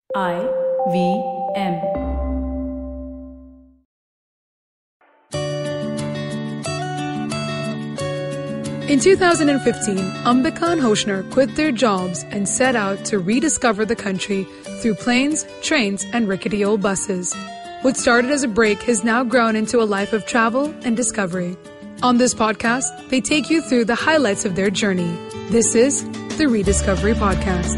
IVM. In 2015, Ambika and Hoshner quit their jobs and set out to rediscover the country through planes, trains, and rickety old buses. What started as a break has now grown into a life of travel and discovery. On this podcast, they take you through the highlights of their journey. This is the Rediscovery Podcast.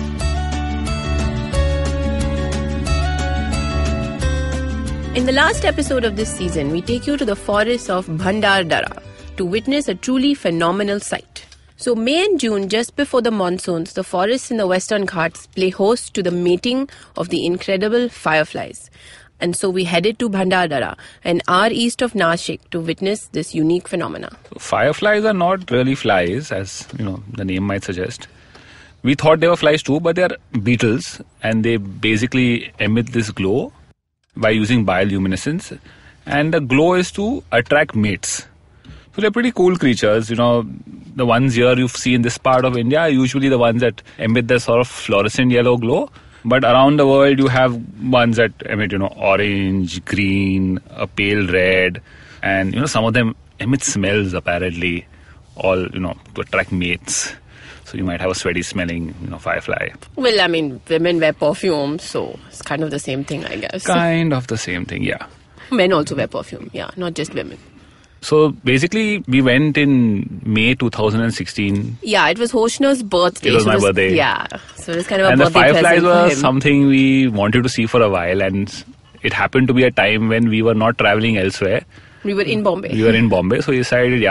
In the last episode of this season, we take you to the forests of Bhandardara to witness a truly phenomenal sight. So May and June, just before the monsoons, the forests in the Western Ghats play host to the mating of the incredible fireflies. And so we headed to Bhandardara, an hour east of Nashik, to witness this unique phenomena. Fireflies are not really flies, as the name might suggest. We thought they were flies too, but they are beetles, and they basically emit this glow by using bioluminescence, and the glow is to attract mates. So they're pretty cool creatures. The ones here you see in this part of India are usually the ones that emit the sort of fluorescent yellow glow. But around the world you have ones that emit, orange, green, a pale red, and some of them emit smells apparently, all to attract mates. So you might have a sweaty smelling, firefly. Well, women wear perfume, so it's kind of the same thing, I guess. Kind of the same thing, yeah. Men also wear perfume, yeah, not just women. So basically, we went in May 2016. Yeah, it was Hoshner's birthday. It was my birthday. Yeah, so it was kind of a birthday present. And the fireflies were something we wanted to see for a while, and it happened to be a time when we were not traveling elsewhere. We were in Bombay. So we decided,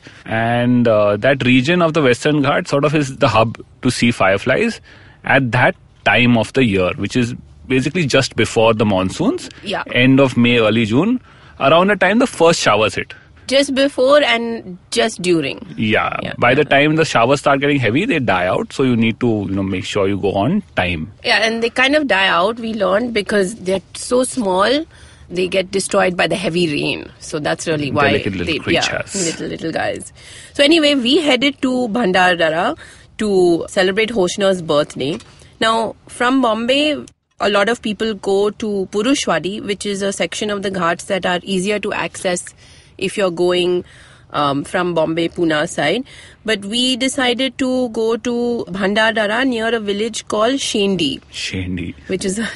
And that region of the Western Ghats sort of is the hub to see fireflies at that time of the year, which is basically just before the monsoons. Yeah. End of May, early June, around the time the first showers hit. Just before and just during. Yeah. By the time the showers start getting heavy, they die out. So you need to, make sure you go on time. Yeah, and they kind of die out, we learned, because they're so small. They get destroyed by the heavy rain. So that's really why delicate little creatures. Little guys. So anyway, we headed to Bhandardara to celebrate Hoshner's birthday. Now, from Bombay, a lot of people go to Purushwadi, which is a section of the Ghats that are easier to access if you're going from Bombay, Pune side. But we decided to go to Bhandardara near a village called Shendi. Which is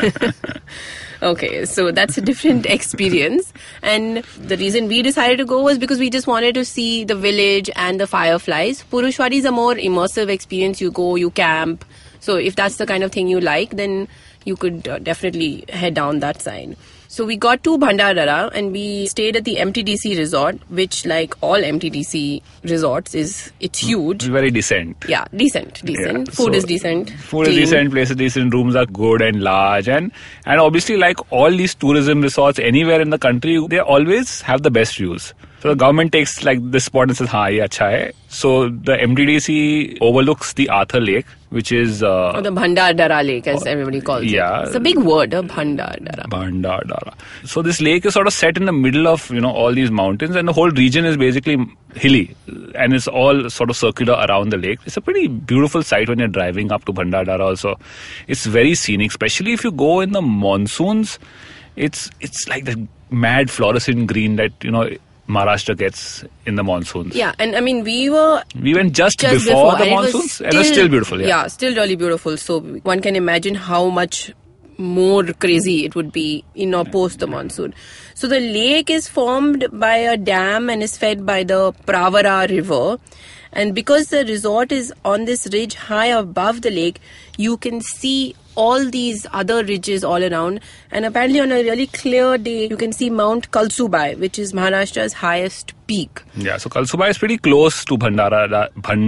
okay, so that's a different experience. And the reason we decided to go was because we just wanted to see the village and the fireflies. Purushwadi is a more immersive experience. You go, you camp. So if that's the kind of thing you like, then you could definitely head down that side. So we got to Bhandardara and we stayed at the MTDC resort, which, like all MTDC resorts, it's huge. Very decent. Yeah, decent. Yeah, Food is decent. Food is decent, places decent, rooms are good and large. And obviously, like all these tourism resorts anywhere in the country, they always have the best views. So the government takes this spot and says, ye acha hai. So the MTDC overlooks the Arthur Lake, which is... or the Bhandardara Lake, as everybody calls it. Yeah. It's a big word, Bhandardara. Bhandardara. So this lake is sort of set in the middle of, all these mountains, and the whole region is basically hilly, and it's all sort of circular around the lake. It's a pretty beautiful sight when you're driving up to Bhandardara also. It's very scenic, especially if you go in the monsoons. It's like the mad fluorescent green that, Maharashtra gets in the monsoons. Yeah, and we went just before the monsoons, and it was still beautiful. Yeah, still really beautiful. So one can imagine how much more crazy it would be post the monsoon. So the lake is formed by a dam and is fed by the Pravara river. And because the resort is on this ridge high above the lake, you can see all these other ridges all around. And apparently on a really clear day, you can see Mount Kalsubai, which is Maharashtra's highest peak. Yeah, so Kalsubai is pretty close to Bhandardara.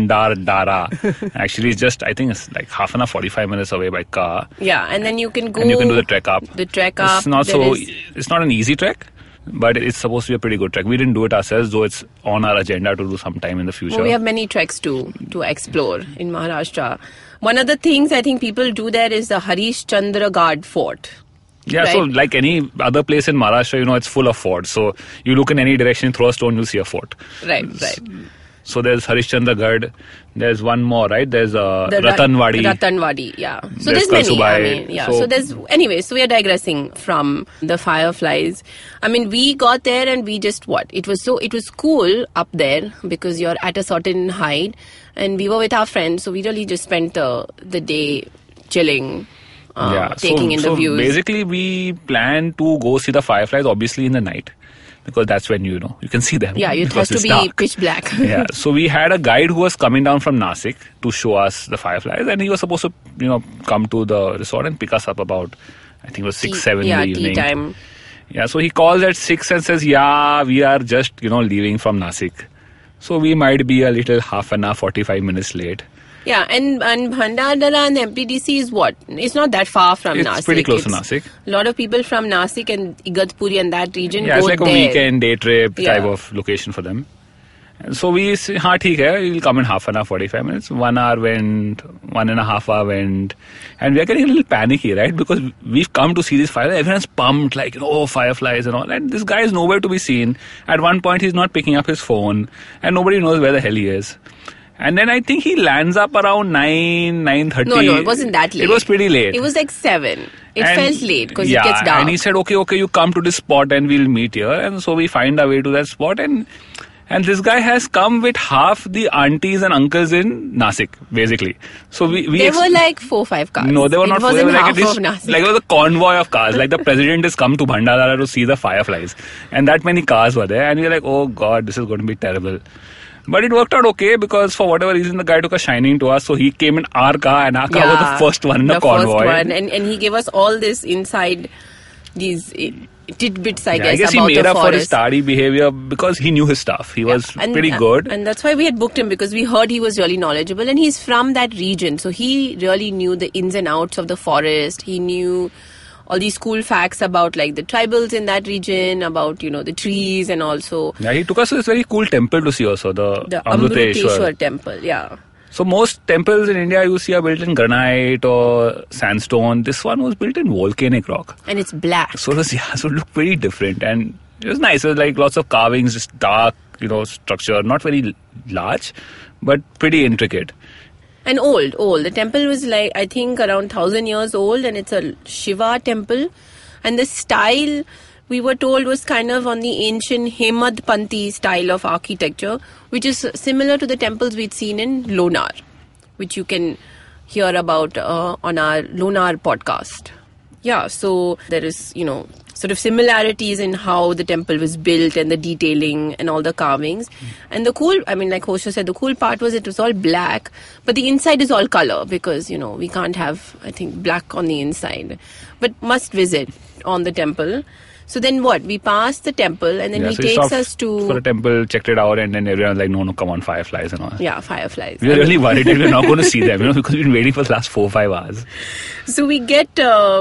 Actually, it's just, I think it's like half an hour, 45 minutes away by car. Yeah, and then you can go... And you can do the trek up. It's not an easy trek. But it's supposed to be a pretty good trek. We didn't do it ourselves, though it's on our agenda to do sometime in the future. Well, we have many treks to explore in Maharashtra. One of the things I think people do there is the Harish Chandra Gad Fort. Yeah, right? So like any other place in Maharashtra, it's full of forts. So you look in any direction, throw a stone, you'll see a fort. Right. So there's Harishchandragarh. There's one more, right? There's Ratanwadi. Ratanwadi, yeah. So There's there's many. I Kalsubai. mean, yeah. So- So there's anyway. So we are digressing from the fireflies. I mean, we got there and we just it was cool up there because you're at a certain height, and we were with our friends, so we really just spent the day chilling. Taking in the views. Basically, we plan to go see the fireflies, obviously in the night, because that's when you can see them. Yeah, it because has to it's be dark. pitch black. Yeah, so we had a guide who was coming down from Nasik to show us the fireflies, and he was supposed to come to the resort and pick us up about, I think it was 6-7 in the evening. Tea time. Yeah, so he calls at 6 and says, yeah, we are just leaving from Nasik, so we might be a little half an hour, 45 minutes late. Yeah, and Bhandardara and MPDC is what? It's not that far from Nasik. It's pretty close to Nasik. A lot of people from Nasik and Igatpuri and that region Yeah, go it's like there. a weekend day trip type Yeah. of location for them. And so we say, हाँ ठीक है, we'll come in half an hour, 45 minutes. 1 hour went, 1.5 hour went. And we are getting a little panicky, right? Because we've come to see these fireflies. Everyone's pumped, like, fireflies and all. And this guy is nowhere to be seen. At one point, he's not picking up his phone. And nobody knows where the hell he is. And then I think he lands up around 9:30. No, it wasn't that late. It was pretty late. It was like 7. It And- felt late because yeah, it gets dark. and he said, okay, you come to this spot and we'll meet here. And so we find our way to that spot, and this guy has come with half the aunties and uncles in Nasik, basically. So we There were like 4-5 cars. no, they were not. It wasn't They were like half this, of Nasik. like it was a convoy of cars. Like the president has come to Bhandardara to see the fireflies, and that many cars were there. And we were like, oh god, this is going to be terrible. But it worked out okay because for whatever reason the guy took a shining to us, so he came in our car, and our car was the first one in the convoy. First one, and he gave us all this inside these tidbits, I I guess, guess he about made the up for his forest. tardy behavior because he knew his stuff. He was pretty good. And that's why we had booked him, because we heard he was really knowledgeable, and he's from that region, so he really knew the ins and outs of the forest. He knew all these cool facts about like the tribals in that region, about the trees, and also Yeah, he took us to this very cool temple to see also, the Amruteshwar Amruteshwar. temple. Yeah. So most temples in India you see are built in granite or sandstone. This one was built in volcanic rock. And it's black. So it looked pretty different, and it was nice. It was like lots of carvings, just dark, structure, not very large, but pretty intricate. And old. The temple was like, I think, around 1,000 years old, and it's a Shiva temple. And the style, we were told, was kind of on the ancient Hemadpanthi style of architecture, which is similar to the temples we'd seen in Lonar, which you can hear about on our Lonar podcast. Yeah, so there is, sort of similarities in how the temple was built and the detailing and all the carvings. And the cool, like Hosha said, the cool part was it was all black, but the inside is all color because, we can't have, I think, black on the inside. But must visit on the temple. So then what? We passed the temple and then he so takes stopped us to... for a temple, checked it out, and then everyone was like, no, come on, fireflies and all. Yeah, fireflies. We were really worried that we were not going to see them, because we've been waiting for the last 4-5 hours. So we get...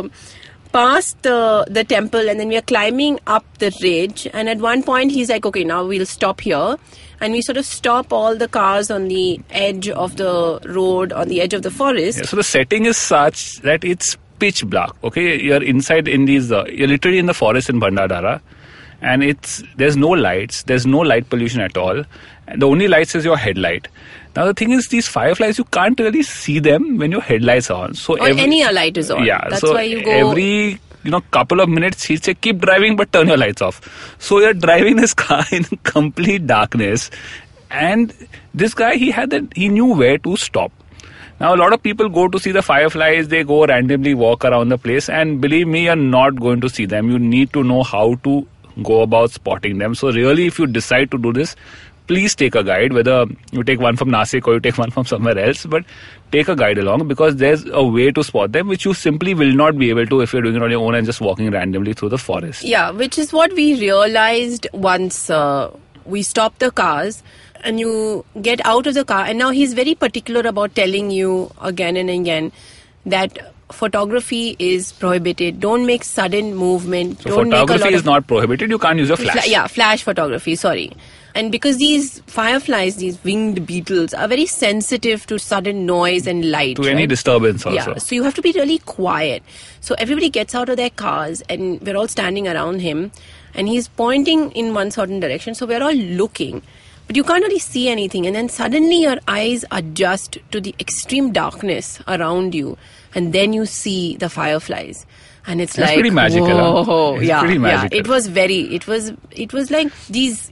past the temple, and then we are climbing up the ridge, and at one point he's like, okay, now we'll stop here, and we sort of stop all the cars on the edge of the road, on the edge of the forest. Yeah, so the setting is such that it's pitch black. Okay, you're inside in these you're literally in the forest in Bhandardara, and there's no lights, there's no light pollution at all, and the only lights is your headlight. Now the thing is, these fireflies, you can't really see them when your headlights are on. So or any light is on. Yeah, that's so why you go. Every couple of minutes he'd say, keep driving but turn your lights off. So you're driving this car in complete darkness, and this guy, he knew where to stop. Now a lot of people go to see the fireflies, they go randomly walk around the place, and believe me, you're not going to see them. You need to know how to go about spotting them. So really, if you decide to do this, please take a guide, whether you take one from Nasik or you take one from somewhere else, but take a guide along, because there's a way to spot them which you simply will not be able to if you're doing it on your own and just walking randomly through the forest. Yeah, which is what we realized once we stopped the cars and you get out of the car, and now he's very particular about telling you again and again that photography is prohibited. Don't make sudden movement. So don't make a photography lot is of not prohibited. You can't use a flash. Flash photography, sorry. And because these fireflies, these winged beetles, are very sensitive to sudden noise and light. To any disturbance also. Yeah, so you have to be really quiet. So everybody gets out of their cars and we're all standing around him and he's pointing in one certain direction. So we're all looking. but you can't really see anything. And then suddenly your eyes adjust to the extreme darkness around you, and then you see the fireflies. And it's like, pretty magical. Whoa. It's pretty magical. It was like these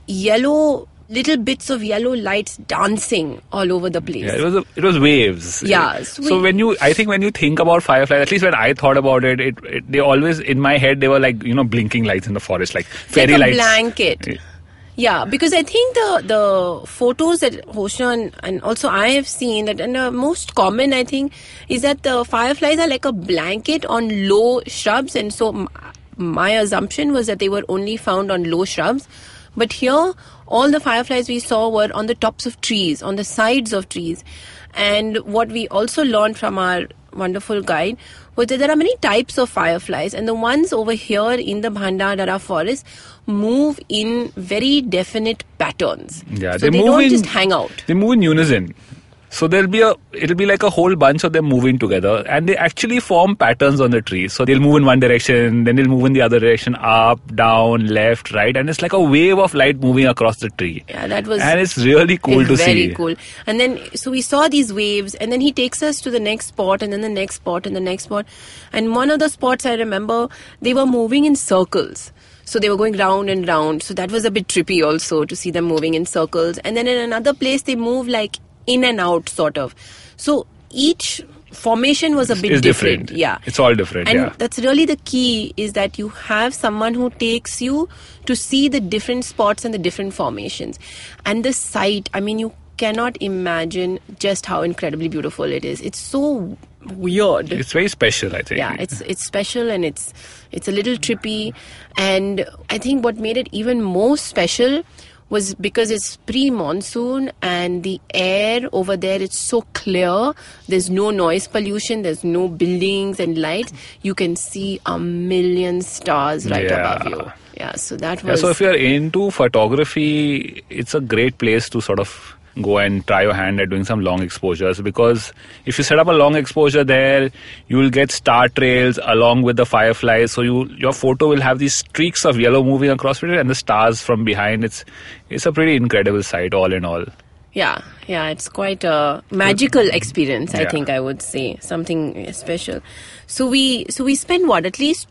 little bits of yellow lights dancing all over the place. Yeah, it was waves. Yeah. So when you think about fireflies, at least when I thought about it, they always, in my head, they were like, blinking lights in the forest, like fairy lights. Like a blanket. Yeah, because I think the photos that Hoshnur and also I have seen, that and the most common, I think, is that the fireflies are like a blanket on low shrubs. And so my assumption was that they were only found on low shrubs. But here, all the fireflies we saw were on the tops of trees, on the sides of trees. And what we also learned from our wonderful guide was that there are many types of fireflies, and the ones over here in the Bhandardara forest move in very definite patterns. Yeah, so they don't just hang out. They move in unison. So it'll be like a whole bunch of them moving together, and they actually form patterns on the tree. So they'll move in one direction, then they'll move in the other direction, up, down, left, right, and it's like a wave of light moving across the tree. Yeah, and it's really cool to see. Very cool. And then, so we saw these waves, and then he takes us to the next spot, and then the next spot, and the next spot. And one of the spots I remember, they were moving in circles. So they were going round and round. So that was a bit trippy also to see them moving in circles. And then in another place, they move like in and out sort of. So each formation was a bit different. Yeah. It's all different. And that's really the key, is that you have someone who takes you to see the different spots and the different formations. And the sight, I mean, you cannot imagine just how incredibly beautiful it is. It's so weird. It's very special, I think. Yeah, it's special, and it's a little trippy. And I think what made it even more special was because it's pre-monsoon and the air over there, it's so clear. There's no noise pollution. There's no buildings and lights. You can see a million stars right above you. Yeah, so that was... Yeah, so if you're into photography, it's a great place to sort of go and try your hand at doing some long exposures, because if you set up a long exposure there, you will get star trails along with the fireflies. So your photo will have these streaks of yellow moving across it, and the stars from behind. It's a pretty incredible sight, all in all. Yeah, it's quite a magical experience, I think I would say. Something special. So we spent at least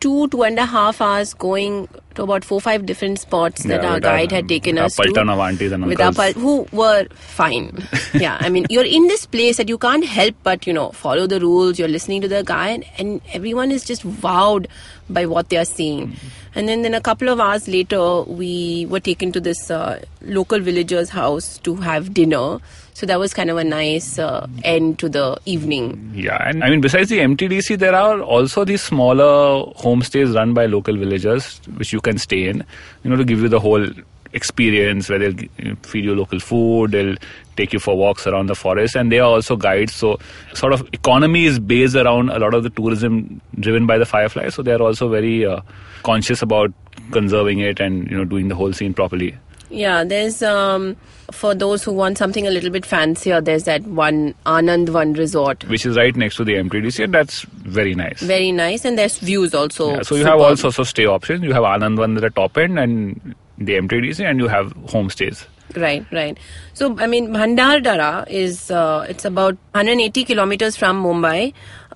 2.5 hours going to about 4-5 different spots that our guide had taken us to. Paltan of aunties and uncles. Who were fine. Yeah, I mean, you're in this place that you can't help but, follow the rules. You're listening to the guide, and everyone is just wowed by what they are seeing. And then a couple of hours later, we were taken to this local villager's house to have dinner. So that was kind of a nice end to the evening. Yeah, and I mean, besides the MTDC, there are also these smaller homestays run by local villagers, which you can stay in, to give you the whole experience, where they'll feed you local food, they'll take you for walks around the forest, and they are also guides. So sort of economy is based around a lot of the tourism driven by the fireflies. So they are also very conscious about conserving it and doing the whole scene properly. Yeah, there's for those who want something a little bit fancier, there's that one Anandvan resort, which is right next to the MTDC, and that's very nice. Very nice, and there's views also. Yeah, so you have also stay options. You have Anandvan at the top end and the MTDC, and you have homestays. Right. So, I mean, Bhandardara is, it's about 180 kilometers from Mumbai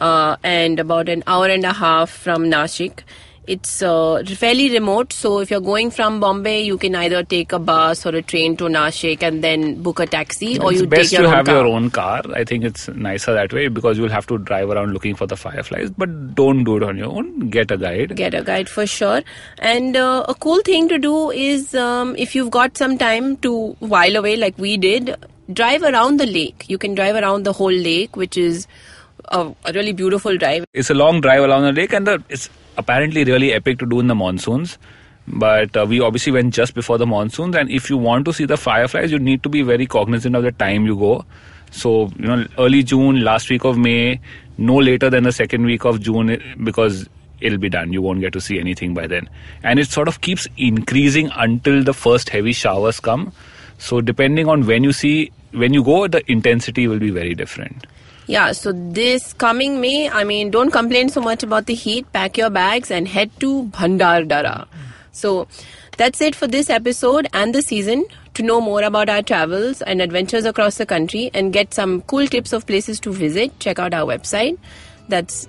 and about an hour and a half from Nashik. It's fairly remote, so if you're going from Bombay, you can either take a bus or a train to Nashik and then book a taxi, or you take your own car. It's best to have your own car. I think it's nicer that way, because you'll have to drive around looking for the fireflies, but don't do it on your own. Get a guide. Get a guide for sure. And a cool thing to do is, if you've got some time to while away like we did, drive around the lake. You can drive around the whole lake, which is a really beautiful drive. It's a long drive along the lake, and it's apparently really epic to do in the monsoons, but we obviously went just before the monsoons, and if you want to see the fireflies, you need to be very cognizant of the time you go. So early June, last week of May, no later than the second week of June, because it'll be done. You won't get to see anything by then, and it sort of keeps increasing until the first heavy showers come. So depending on when you go, the intensity will be very different. Yeah, so this coming May, I mean, don't complain so much about the heat. Pack your bags and head to Bhandardara. So that's it for this episode and the season. To know more about our travels and adventures across the country and get some cool tips of places to visit, check out our website. That's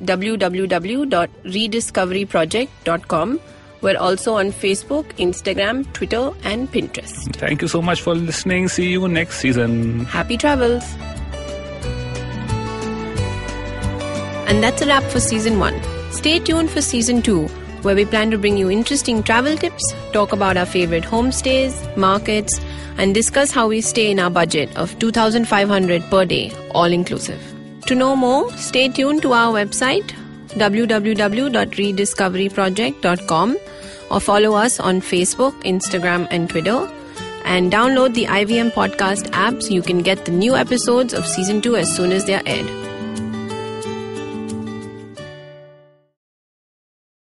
www.rediscoveryproject.com. We're also on Facebook, Instagram, Twitter, and Pinterest. Thank you so much for listening. See you next season. Happy travels. And that's a wrap for Season 1. Stay tuned for Season 2, where we plan to bring you interesting travel tips, talk about our favorite homestays, markets, and discuss how we stay in our budget of $2,500 per day, all inclusive. To know more, stay tuned to our website, www.rediscoveryproject.com, or follow us on Facebook, Instagram, and Twitter. And download the IVM Podcast app so you can get the new episodes of Season 2 as soon as they are aired.